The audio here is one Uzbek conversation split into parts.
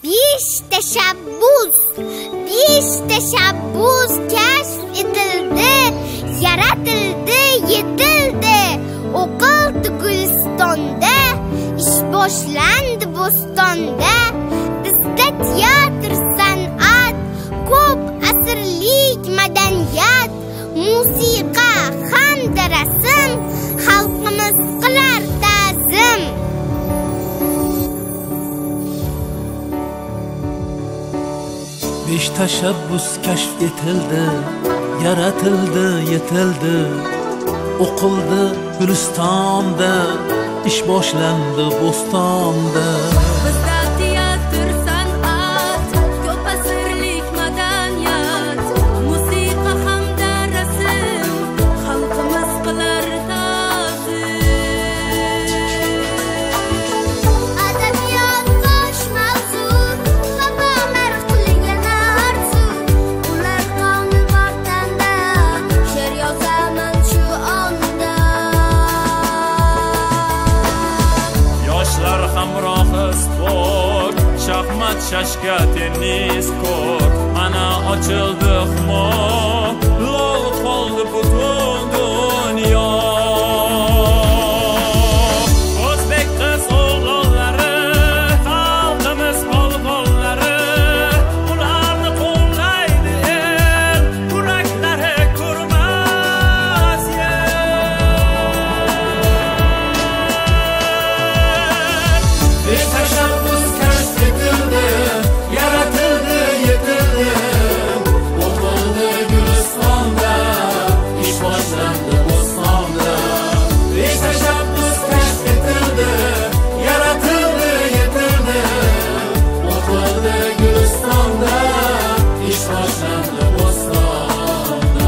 Tashabbus kashf etildi, yaratildi, yetildi. O'qildi Gulistonda, ish boshlandi Bo'stonda. Bizda teatr san'at, ko'p asrlik madaniyat, musiqa hamda rasm, xalqimiz qilar ta'zim. Besh tashabbus kashf etildi, yaratildi, yetildi. O'qildi Gulistonda, ish boshlandi Bo'stonda. Bizda teatr san'at, ko'p asrlik madaniyat, musiqa hamda rasm, xalqimiz qilar ta'zim. Adabiyot bosh mavzu, babalar qilgan arzu. Ular qoni vatanda, she'r yozaman shu onda. Yoshlar hamrohi sport, shaxmat, shashka, tennis kort. Ana ochildi humo, lol qoldi butun dunyo. O'zbek qiz o'g'illari, xalqimiz qo'lqo'llari, ularni qo'llaydi el, yuraklari ko'rmas Besh tashabbus kashf etildi, yaratildi, yetildi. O'qildi Gulistonda, ish boshlandi Bo'stonda. Besh tashabbus kashf etildi, yaratildi, yetildi. O'qildi Gulistonda, ish boshlandi Bo'stonda.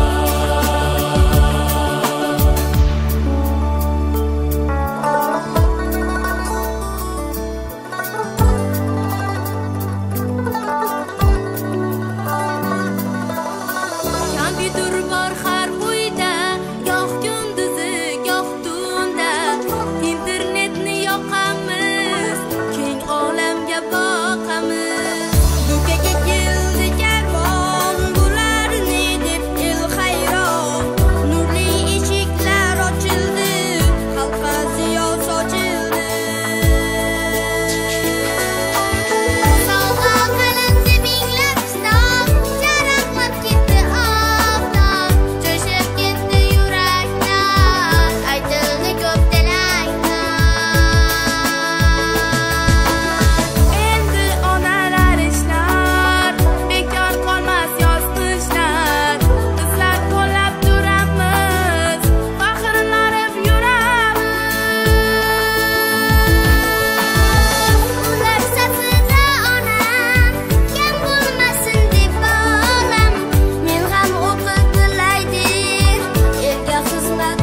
Kompyuter bor har uyda, goh kunduzi, goh tunda. Internetni yoqamiz, keng olamga boqamiz. Dukaga keldi karvon, bularni deb el hayron. Nurli eshiklar ochildi, xalqqa ziyo sochildi. Sovg'a qilindi minglab kitob, charaqlab ketdi oftob, jo'shib ketdi yuraklar, aytildi ko'p tilaklar. Endi onalar ishlar, bekor qolmas yoz qishlar. Bizlar qo'llab turamiz, faxrlanib yuramiz. Ular safida onam, kam bo'lmasin deb bolam. Men ham o'qib tilaydir, elga xizmat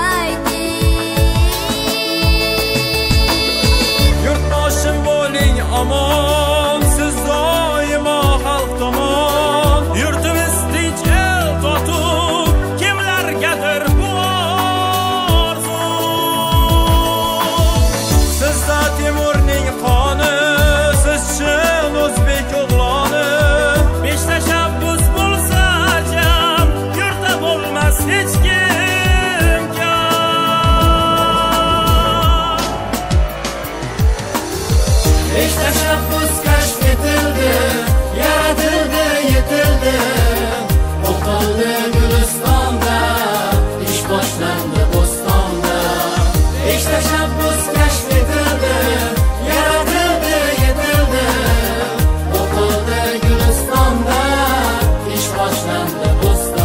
tilaydir. Yurtdoshim bo'ling omon, siz doimo xalq tomon. Yurtimiz tinch, el totuv, kimlargadir bu orzu. Sizda Temurning qoni, siz chin o'zbek o'g'loni. Besh tashabbus bo'lsa jam, yurtda bo'lmas hech kim kam. Besh tashabbus kashf etildi, yaratildi, yetildi. O'qildi Gulistonda, ish boshlandi Bo'stonda. Besh tashabbus kashf etildi, yaratildi, yetildi. O'qildi Gulistonda, ish boshlandi Bo'stonda.